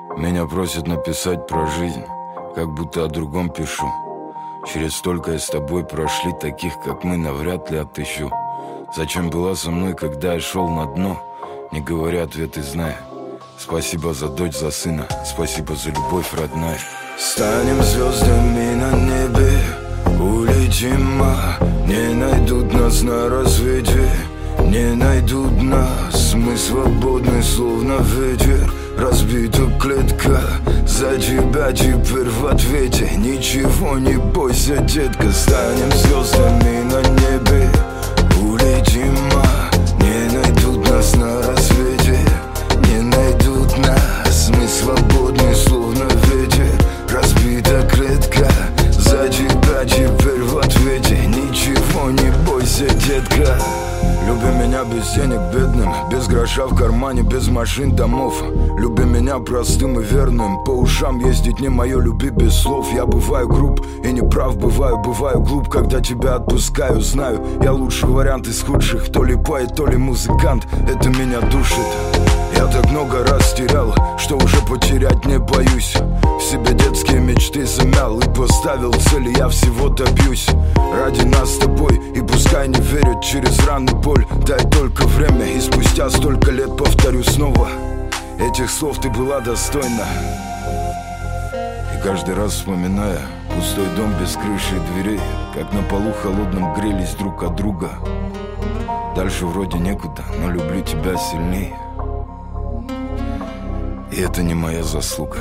Меня просят написать про жизнь, как будто о другом пишу. Через столько с тобой прошли, таких как мы навряд ли отыщу. Зачем была со мной, когда я шел на дно? Не говоря ответы, зная. Спасибо за дочь, за сына, спасибо за любовь, родная. Станем звездами на небе, улетим, не найдут нас на рассвете, не найдут нас. Мы свободны, словно ветер, разбита клетка. За тебя теперь в ответе, ничего не бойся, детка. Станем звездами на небе, улетим, не найдут нас на рассвете, не найдут нас. Мы свободны, словно ветер, разбита клетка. За тебя теперь в ответе, ничего не бойся, детка. Люби меня без денег, бедным, без гроша в кармане, без машин, домов. Люби меня простым и верным, по ушам ездить не мое, люби без слов. Я бываю груб и неправ, бываю глуп, когда тебя отпускаю. Знаю, я лучший вариант из худших, то ли поэт, то ли музыкант, это меня душит. Я так много раз терял, что уже потерять не боюсь. В себе детские мечты замял и поставил цели, я всего добьюсь. Ради нас с тобой, и пускай не верят через раны боль. Дай только время, и спустя столько лет повторю снова. Этих слов ты была достойна. И каждый раз вспоминая пустой дом без крыши и дверей, как на полу холодном грелись друг от друга. Дальше вроде некуда, но люблю тебя сильнее. И это не моя заслуга.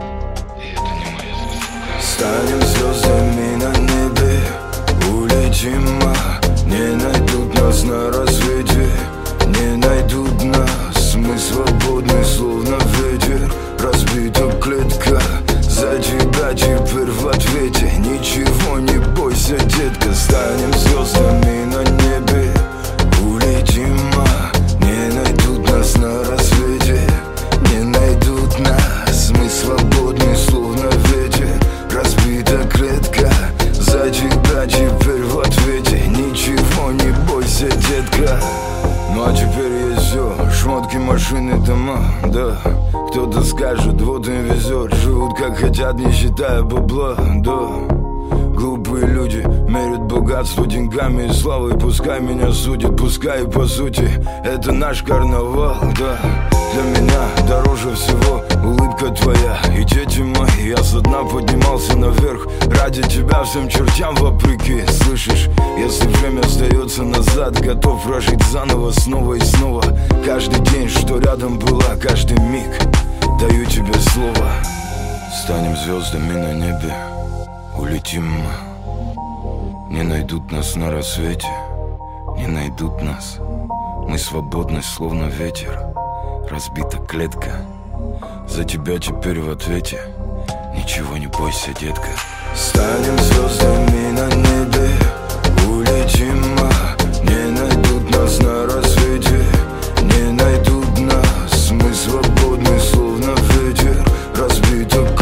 Станем звездами на небе, улетим, не найдут нас на рассвете, не найдут нас. Мы свободны, словно ветер, разбита клетка. За тебя теперь в ответе, ничего не бойся, детка. Станем звездами на небе, улетим, не найдут нас на рассвете, не найдут нас. Мы свободны, словно ветер, разбита клетка. За тебя теперь в ответе, ничего не бойся, детка. Ну а теперь есть все, шмотки, машины, дома, да. Кто-то скажет, вот им везет, живут как хотят, не считая бабла, да. Глупые люди мерят богатство деньгами и славой. Пускай меня судят, пускай и по сути это наш карнавал, да. Для меня дороже всего улыбка твоя и дети мои. Я со дна поднимался наверх ради тебя всем чертям вопреки. Слышишь, если время остается назад, готов прожить заново, снова и снова. Каждый день, что рядом была, каждый миг, даю тебе слово. Станем звездами на небе, улетим, не найдут нас на рассвете, не найдут нас. Мы свободны, словно ветер, разбита клетка. За тебя теперь в ответе, ничего не бойся, детка. Станем звездами на небе, улетим, не найдут нас на рассвете, не найдут нас. Мы свободны, словно ветер, разбита